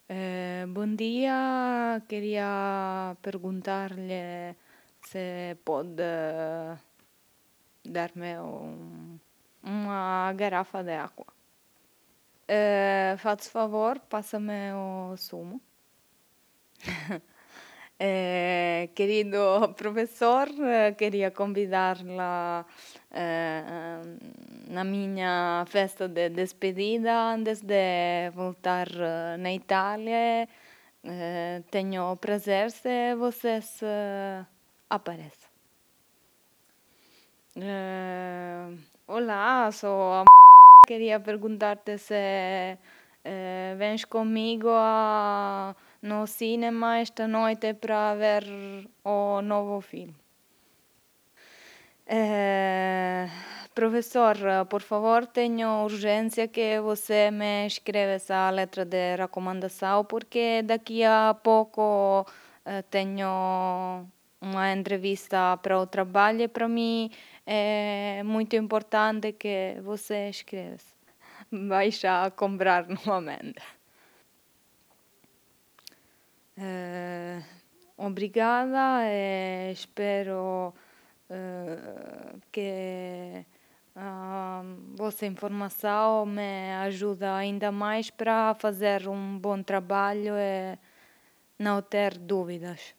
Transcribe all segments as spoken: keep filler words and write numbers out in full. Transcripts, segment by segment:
Eh, bom dia, queria perguntar-lhe se pode darmi un- uma garrafa de água. Eh, faz favor, passa-me o sumo. Eh, querido professor, eh, queria convidá-la eh, na minha festa de despedida antes de voltar eh, na Itália. Eh, tenho o prazer se vocês eh, aparecem. Eh, olá, sou a queria perguntar-te se eh, vens comigo a, no cinema esta noite para ver o novo filme. Eh, professor, por favor, tenho urgência que você me escreva essa letra de recomendação, porque daqui a pouco eh, tenho uma entrevista para o trabalho e para mim é muito importante que você escreva. Vais a comprar novamente. Eh, obrigada e espero eh, que a vossa informação me ajude ainda mais para fazer um bom trabalho e não ter dúvidas.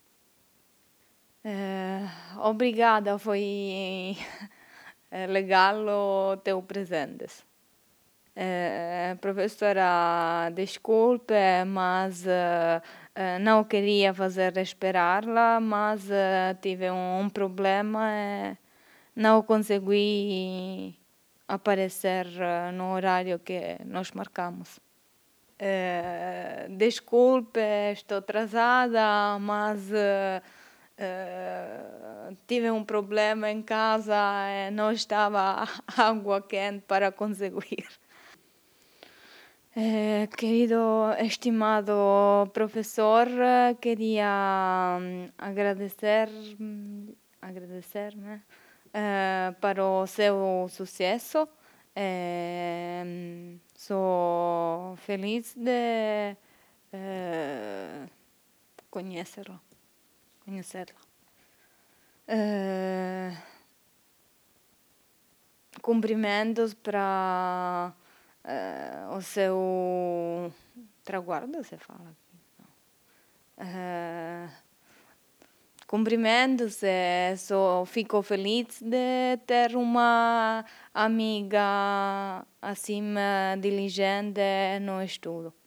Eh, obrigada, foi legal o teu presente. Eh, professora, desculpe, mas eh, eh, não queria fazer esperá-la, mas eh, tive um, um problema e não consegui aparecer eh, no horário que nós marcamos. Eh, desculpe, estou atrasada, mas eh, eh, tive um problema em casa e não estava água quente para conseguir. Eh, querido estimado professor, eh, queria hum, agradecer, hum, agradecer-me eh, para o seu sucesso. Eh, hum, sou feliz de eh, conhecê-lo, conhecê-la. Eh, cumprimentos para eh, o seu traguardo, se fala aqui. Não. Eh, cumprimentos e sou, fico feliz de ter uma amiga assim eh, diligente no estudo.